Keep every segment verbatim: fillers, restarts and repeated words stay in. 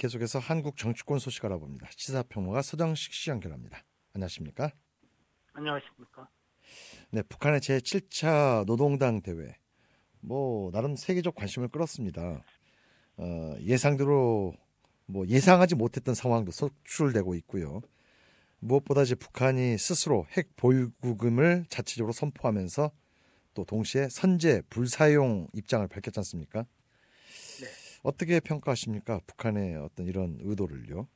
계속해서 한국 정치권 소식 알아봅니다. 시사평론가 서정식 씨 연결합니다. 안녕하십니까? 안녕하십니까? 네, 북한의 제칠 차 노동당 대회, 뭐 나름 세계적 관심을 끌었습니다. 어, 예상대로 뭐 예상하지 못했던 상황도 속출되고 있고요. 무엇보다 이제 북한이 스스로 핵 보유국임을 자체적으로 선포하면서 또 동시에 선제 불사용 입장을 밝혔지 않습니까? 네. 어떻게 평가하십니까? 북한의 어떤 이런 의도를요?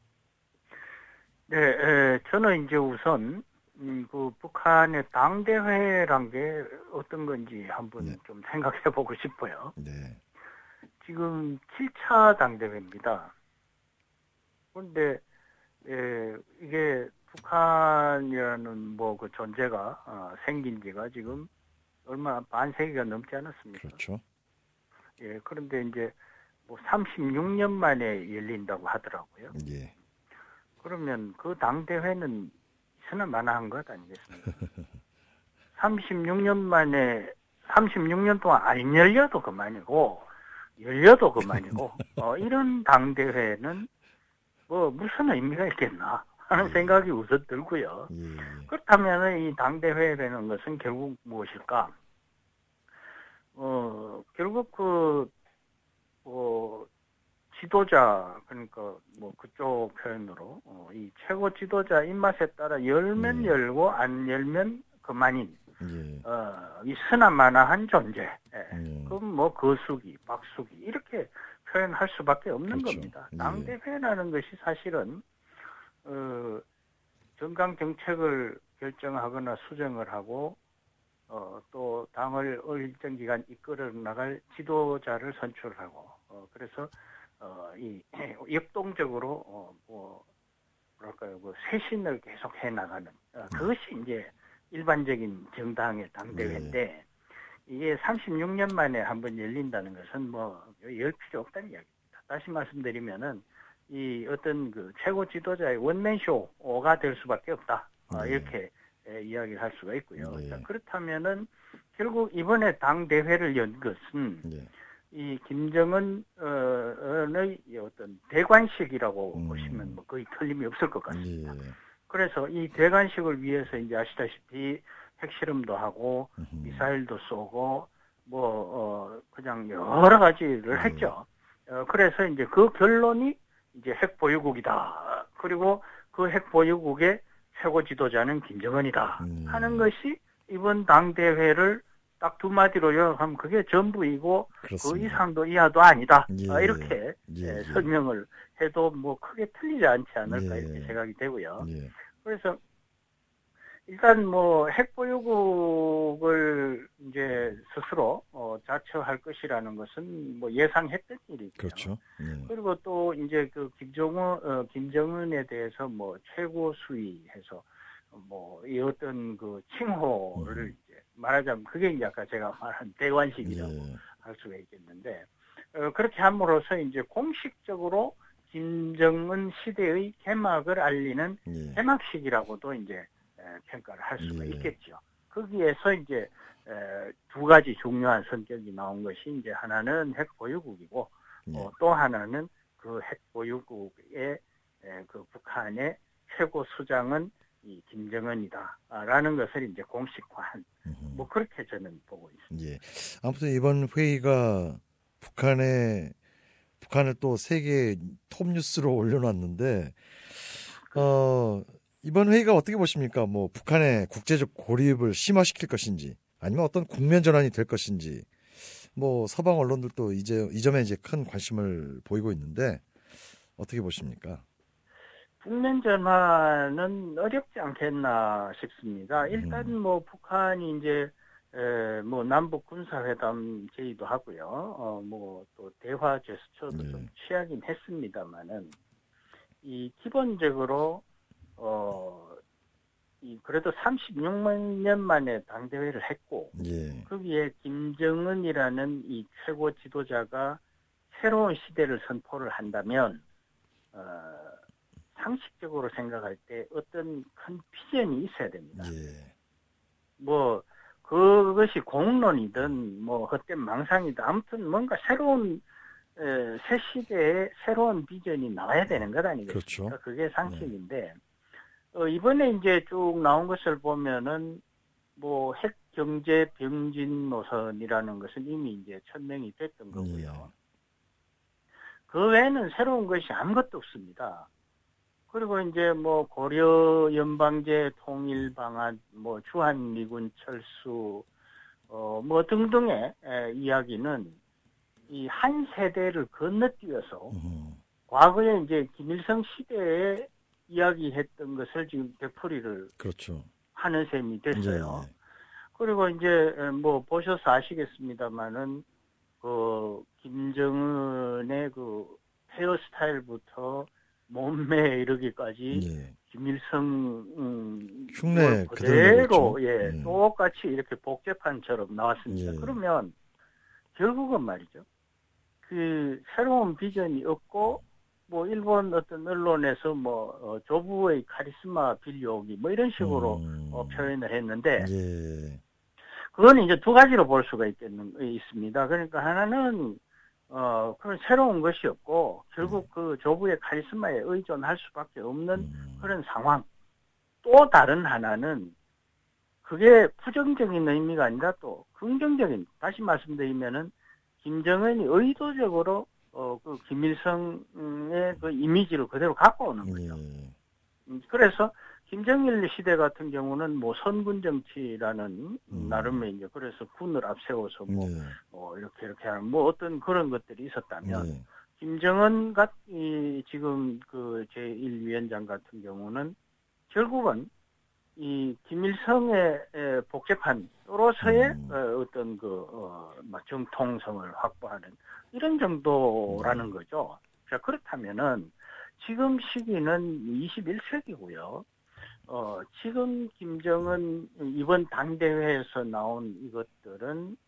네, 에, 저는 이제 우선 음, 그 북한의 당대회란 게 어떤 건지 한번 네. 좀 생각해 보고 싶어요. 네. 지금 칠 차 당대회입니다. 그런데 에, 이게 북한이라는 뭐 그 존재가 어, 생긴 지가 지금 얼마 반세기가 넘지 않았습니까? 그렇죠. 예, 그런데 이제 뭐 삼십육 년 만에 열린다고 하더라고요. 예. 그러면 그 당대회는 있으나마나한 것 아니겠습니까? 삼십육 년 만에, 삼십육 년 동안 안 열려도 그만이고, 열려도 그만이고, 어, 이런 당대회는 뭐 무슨 의미가 있겠나 하는 예. 생각이 우선 들고요. 예. 그렇다면 이 당대회라는 것은 결국 무엇일까? 어, 결국 그, 어, 지도자, 그러니까 뭐 그쪽 표현으로 어, 이 최고 지도자 입맛에 따라 열면 예. 열고 안 열면 그만인 예. 어, 있으나마나한 존재. 예. 음. 그럼 뭐 거수기, 박수기 이렇게 표현할 수밖에 없는 그렇죠. 겁니다. 예. 당대회라는 것이 사실은 어, 정강 정책을 결정하거나 수정을 하고 어, 또 당을 일정 기간 이끌어 나갈 지도자를 선출하고 어, 그래서 어, 이 역동적으로 어, 뭐 뭐랄까요, 그 쇄신을 계속 해 나가는 어, 그것이 이제 일반적인 정당의 당대회인데 이게 삼십육 년 만에 한번 열린다는 것은 뭐 열 필요 없다는 이야기입니다. 다시 말씀드리면은 이 어떤 그 최고 지도자의 원맨쇼가 될 수밖에 없다. 어, 네. 이렇게 에, 이야기를 할 수가 있고요. 네. 자, 그렇다면은 결국 이번에 당대회를 연 것은 네. 이 김정은의 어떤 대관식이라고 음. 보시면 뭐 거의 틀림이 없을 것 같습니다. 예. 그래서 이 대관식을 위해서 이제 아시다시피 핵실험도 하고 음흠. 미사일도 쏘고 뭐 어, 그냥 여러 가지를 네. 했죠. 어, 그래서 이제 그 결론이 이제 핵 보유국이다. 그리고 그 핵 보유국의 최고 지도자는 김정은이다. 음. 하는 것이 이번 당대회를 딱 두 마디로 요약하면 그게 전부이고 그렇습니다. 그 이상도 이하도 아니다. 예. 아, 이렇게 예. 에, 예. 설명을 해도 뭐 크게 틀리지 않지 않을까 예. 이렇게 생각이 되고요. 예. 그래서 일단 뭐 핵보유국을 이제 스스로 어, 자처할 것이라는 것은 뭐 예상했던 일이고요. 그렇죠. 예. 그리고 또 이제 그 김정은 어, 김정은에 대해서 뭐 최고 수위해서 뭐 이 어떤 그 칭호를 음. 이제 말하자면 그게 이제 아까 제가 말한 대관식이라고 예. 할 수가 있겠는데 어, 그렇게 함으로써 이제 공식적으로 김정은 시대의 개막을 알리는 예. 개막식이라고도 이제 에, 평가를 할 수가 예. 있겠죠. 거기에서 이제 에, 두 가지 중요한 성격이 나온 것이 이제 하나는 핵 보유국이고 예. 어, 또 하나는 그 핵 보유국의 에, 그 북한의 최고 수장은 이 김정은이다라는 것을 이제 공식화한 음흠. 뭐 그렇게 저는 보고 있습니다. 예. 아무튼 이번 회의가 북한의 북한을 또 세계 톱 뉴스로 올려놨는데 어, 이번 회의가 어떻게 보십니까? 뭐 북한의 국제적 고립을 심화시킬 것인지 아니면 어떤 국면 전환이 될 것인지 뭐 서방 언론들도 이제 이 점에 이제 큰 관심을 보이고 있는데 어떻게 보십니까? 국면 전환은 어렵지 않겠나 싶습니다. 일단 음. 뭐 북한이 이제 에, 뭐 남북 군사회담 제의도 하고요. 어, 뭐 또 대화 제스처도 네. 좀 취하긴 했습니다만은 이 기본적으로 어, 이 그래도 삼십육 년 만에 당대회를 했고 예. 거기에 김정은이라는 이 최고 지도자가 새로운 시대를 선포를 한다면 어, 상식적으로 생각할 때 어떤 큰 비전이 있어야 됩니다. 예. 뭐 그것이 공론이든 뭐 헛된 망상이든 아무튼 뭔가 새로운 에, 새 시대에 새로운 비전이 나와야 되는 것 아니겠습니까? 그렇죠. 그게 상식인데 어, 이번에 이제 쭉 나온 것을 보면은 뭐 핵 경제 병진 노선이라는 것은 이미 이제 천명이 됐던 거고요. 예. 그 외에는 새로운 것이 아무것도 없습니다. 그리고 이제 뭐 고려 연방제 통일 방안, 뭐 주한 미군 철수, 어 뭐 등등의 에, 이야기는 이 한 세대를 건너뛰어서 음. 과거에 이제 김일성 시대에 이야기했던 것을 지금 되풀이를 그렇죠. 하는 셈이 됐어요. 예. 그리고 이제 뭐 보셔서 아시겠습니다만은 그 김정은의 그 헤어스타일부터 몸매 이르기까지 예. 김일성 음, 흉내 뭐 그대로 그대로 내렸죠. 예 음. 똑같이 이렇게 복제판처럼 나왔습니다. 예. 그러면 결국은 말이죠. 그 새로운 비전이 없고 뭐 일본 어떤 언론에서 뭐 어, 조부의 카리스마 빌려오기 뭐 이런 식으로 음. 어, 표현을 했는데 예. 그건 이제 두 가지로 볼 수가 있겠는 있습니다. 그러니까 하나는 어 그런 새로운 것이 없고 결국 그 조부의 카리스마에 의존할 수밖에 없는 음. 그런 상황. 또 다른 하나는 그게 부정적인 의미가 아니라 또 긍정적인, 다시 말씀드리면은 김정은이 의도적으로 어 그 김일성의 그 이미지를 그대로 갖고 오는 거죠. 예. 음, 그래서 김정일 시대 같은 경우는 뭐 선군 정치라는 음. 나름의 이제 그래서 군을 앞세워서 뭐 예. 어, 이렇게 이렇게 하는 뭐 어떤 그런 것들이 있었다면 예. 김정은 같이 지금 그 제일 위원장 같은 경우는 결국은 이 김일성의 에, 복제판으로서의 음. 어, 어떤 그 어, 막 정통성을 확보하는 이런 정도라는 음. 거죠. 자, 그렇다면은 지금 시기는 이십일 세기고요. 어, 지금 김정은 이번 당대회에서 나온 이것들은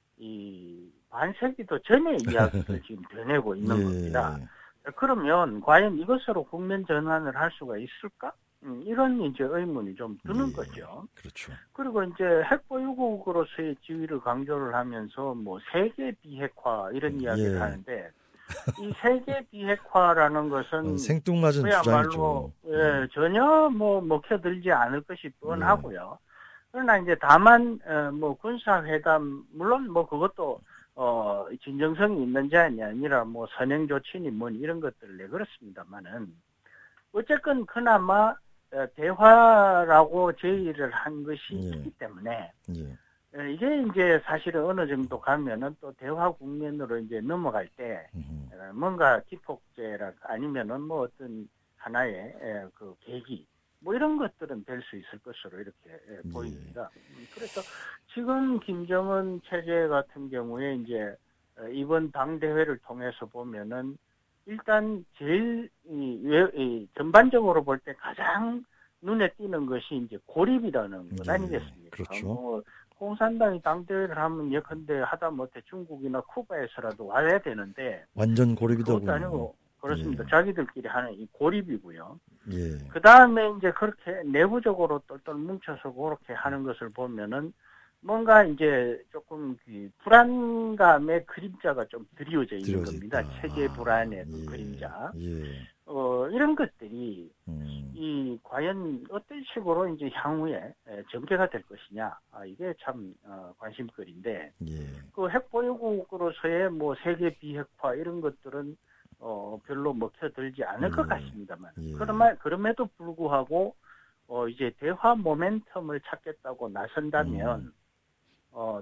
이 반세기도 전의 이야기를 지금 되뇌고 있는 예. 겁니다. 그러면 과연 이것으로 국면 전환을 할 수가 있을까? 음, 이런 이제 의문이 좀 드는 예. 거죠. 그렇죠. 그리고 이제 핵보유국으로서의 지위를 강조를 하면서 뭐 세계 비핵화 이런 이야기를 예. 하는데 이 세계 비핵화라는 것은 어, 생뚱맞은 그야말로 주장이죠. 예, 전혀 뭐 먹혀들지 않을 것이 뻔하고요. 그러나 이제 다만 어, 뭐 군사회담 물론 뭐 그것도 어 진정성이 있는지 아니라 뭐 선행 조치니 뭐 이런 것들을 내걸었습니다만은 어쨌건 그나마 어, 대화라고 제의를 한 것이 예. 있기 때문에 예. 어, 이게 이제 사실은 어느 정도 가면은 또 대화 국면으로 이제 넘어갈 때 음. 어, 뭔가 기폭제라 아니면은 뭐 어떤 하나의 에, 그 계기 뭐 이런 것들은 될 수 있을 것으로 이렇게 에, 예. 보입니다. 음, 그래서 지금 김정은 체제 같은 경우에 이제 어, 이번 당대회를 통해서 보면은 일단 제일 이, 왜, 이 전반적으로 볼 때 가장 눈에 띄는 것이 이제 고립이라는 것 예. 아니겠습니까? 그렇죠. 뭐 공산당이 당대회를 하면 예컨대 하다 못해 중국이나 쿠바에서라도 와야 되는데 완전 그것도 고립이더군요. 아니고 그렇습니다. 예. 자기들끼리 하는 이 고립이고요. 예. 그 다음에 이제 그렇게 내부적으로 똘똘 뭉쳐서 그렇게 하는 것을 보면은 뭔가 이제 조금 그 불안감의 그림자가 좀 드리워져 있는 드려져 겁니다. 있다. 체제 불안의 그 예. 그림자. 예. 어, 이런 것들이 음. 이 과연 어떤 식으로 이제 향후에 에, 전개가 될 것이냐. 아, 이게 참 어, 관심거리인데 예. 그 핵보유국으로서의 뭐 세계 비핵화 이런 것들은 어, 별로 먹혀들지 않을 것 예. 같습니다만. 예. 그러나 그럼에도 불구하고 어, 이제 대화 모멘텀을 찾겠다고 나선다면 음. 어,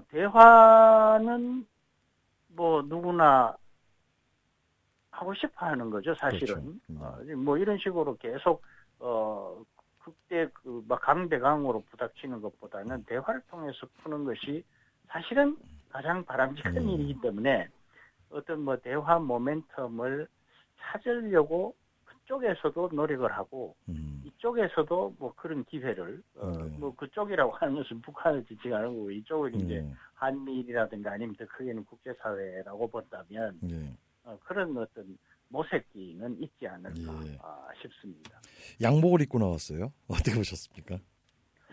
대화는 뭐 누구나 하고 싶어 하는 거죠, 사실은. 그렇죠. 어, 뭐 이런 식으로 계속, 어, 그때 그 막 강대강으로 부닥치는 것보다는 대화를 통해서 푸는 것이 사실은 가장 바람직한 음. 일이기 때문에 어떤 뭐 대화 모멘텀을 찾으려고 그쪽에서도 노력을 하고 음. 이쪽에서도 뭐 그런 기회를 어, 네. 뭐 그쪽이라고 하는 것은 북한을 지칭하는 거고 이쪽은 이제 예. 한미일이라든가 아니면 더 크게는 국제사회라고 본다면 예. 어, 그런 어떤 모색기는 있지 않을까 예. 아, 싶습니다. 양복을 입고 나왔어요. 어떻게 보셨습니까?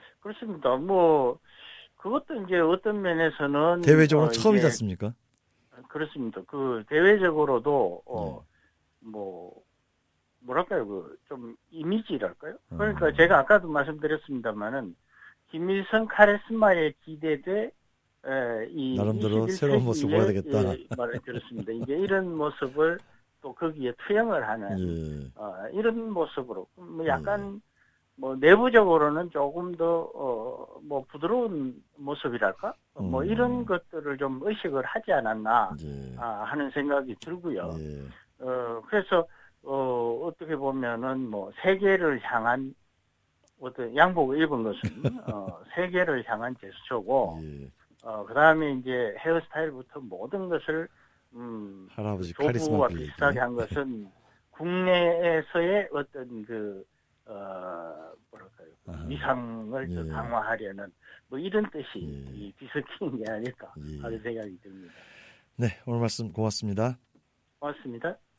그렇습니다. 뭐 그것도 이제 어떤 면에서는 대외적으로 어, 처음이지 이제, 않습니까? 그렇습니다. 그 대외적으로도 어, 네. 뭐 뭐랄까요, 그 좀 이미지랄까요? 그러니까 음. 제가 아까도 말씀드렸습니다만은 김일성 카리스마에 기대돼 에, 이 나름대로 이십일 새로운 모습 보여야 세기에 되겠다. 예, 말을 그렇습니다. 이제 이런 모습을 또 거기에 투영을 하는 예. 어, 이런 모습으로 뭐 약간 예. 뭐 내부적으로는 조금 더 어, 뭐 부드러운 모습이랄까? 음. 뭐 이런 것들을 좀 의식을 하지 않았나 예. 아, 하는 생각이 들고요. 예. 어, 그래서 어, 어떻게 보면은 뭐 세계를 향한 어떤 양복을 입은 것은 어, 세계를 향한 제스처고, 예. 어, 그 다음에 이제 헤어스타일부터 모든 것을 음, 할아버지 조부와 카리스마 빌리기. 비슷하게 한 것은 국내에서의 어떤 그 어, 뭐랄까요 아하. 위상을 예. 좀 강화하려는 뭐 이런 뜻이 예. 이 뒤섞인 게 아닐까 예. 하는 생각이 듭니다. 네, 오늘 말씀 고맙습니다. 고맙습니다.